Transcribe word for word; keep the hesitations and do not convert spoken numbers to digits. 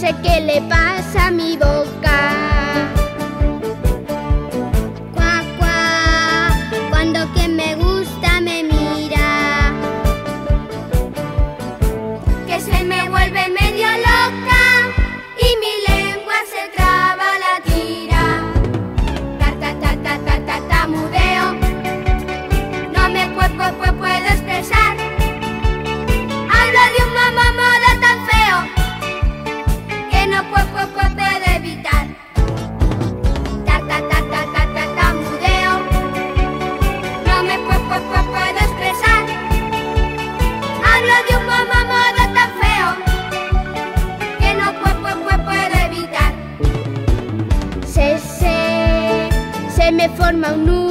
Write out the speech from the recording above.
sé qué le pasa a mi boca. Cuá, cuá, cuando quien me gusta me mira, que se me vuelve medio loca y mi lengua se traba la tira. Ta, ta, ta, ta, ta, ta, tamudeo, no me pue, pue, pue, puedo expresar. Hablo de un mamá modo tan feo que no puedo, puedo, puedo evitar. Ta, ta, ta, ta, ta, ta, tamudeo, no me puedo, puedo, puedo expresar. Hablo de un mamá modo tan feo que no puedo, puedo, puedo evitar. Se, se, se me forma un nudo